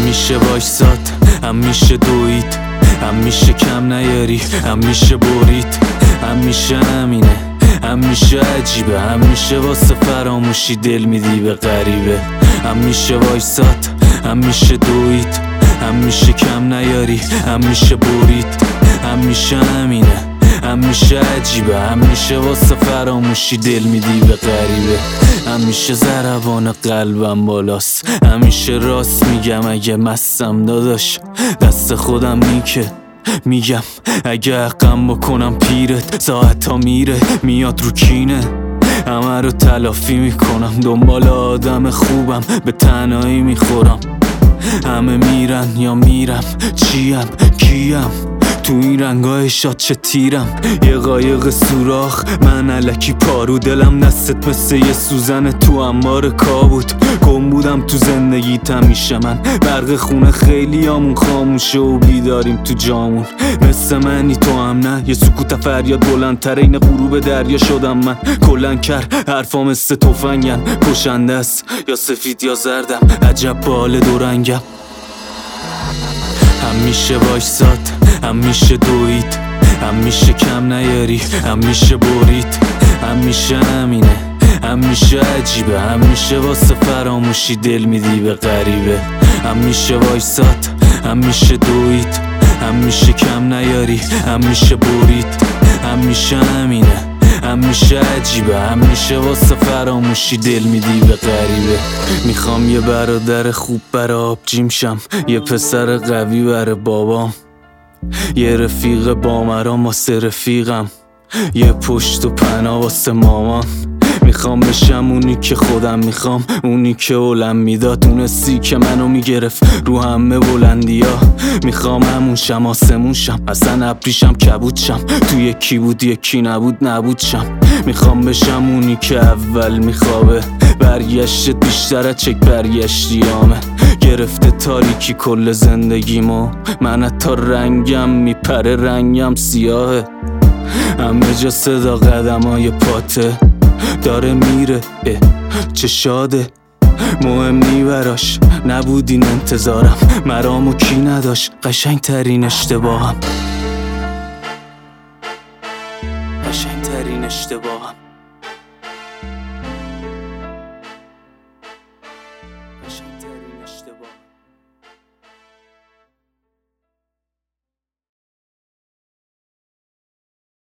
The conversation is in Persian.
میشه وایساد، هم میشه دوید، هم میشه کم نیاری، هم میشه برید، هم میشه همینه، هم میشه عجیبه، هم میشه واسه فراموشی دل میدی به غریبه. هم میشه وایساد، هم میشه دوید، هم میشه کم نیاری، هم میشه برید، هم میشه همینه، هم میشه عجیبه، هم میشه واسه فراموشی دل میدی به غریبه. همیشه ضربان قلبم بالاست، همیشه راست میگم اگه مستم داداش، دست خودم نیکه میگم اگه حقم بکنم پیرت، ساعتا میره میاد رو کینه، همه رو تلافی میکنم، دنبال آدم خوبم به تنهایی میخورم، همه میرن یا میرم، چیم کیم تو این رنگای شاد چه تیرم، یه قایق سوراخ من الکی پارو، دلم دستت مثل یه سوزن تو انبار کابوت، گم بودم تو زندگیت همیشه من، برق خونه خیلی همون خاموشه و بیداریم تو جامون، مثل منی تو هم نه، یه سکوت فریاد بلندتر این غروب دریا شدم من، کلن کر حرفا مثل تفنگن، کشنده است یا سفید یا زردم، عجب بال دورنگم. هم میشه وایساد، هم میشه دوید، هم میشه کم نیاری، هم میشه برید، هم میشه همینه، هم میشه عجیبه، هم میشه واسه فراموشی دل میدی به غریبه. هم میشه وایساد، هم میشه دوید، هم میشه کم نیاری، هم میشه برید، هم میشه همینه، هم میشه عجیبه، هم میشه واسه فراموشی دل میدی به غریبه. میخوام یه برادر خوب برا آبجیم شم، یه پسر قوی برا بابام، یه رفیق بامرام واسه رفیقم، یه پشت و پناه واسه مامان. میخوام بشم اونی که خودم میخوام، اونی که اولم میداد، تونستی که منو میگرفت رو همه بلندیا، میخوام همون شم آسمون شم، اصلا ابریشم کبود شم، تو یکی بود یکی نبود شم. میخوام بشم اونی که اول میخوابه، برگشت بیشتر چک برگشتیامه، گرفته تاریکی کل زندگیمو، من حتی رنگم میپره، رنگم سیاهه، همه جا صدا قدمای پاته، داره میره چه شاده، مهم نی براش، نبودین انتظارم، مرامو کی نداشت، قشنگ ترین اشتباهم، قشنگ ترین اشتباهم.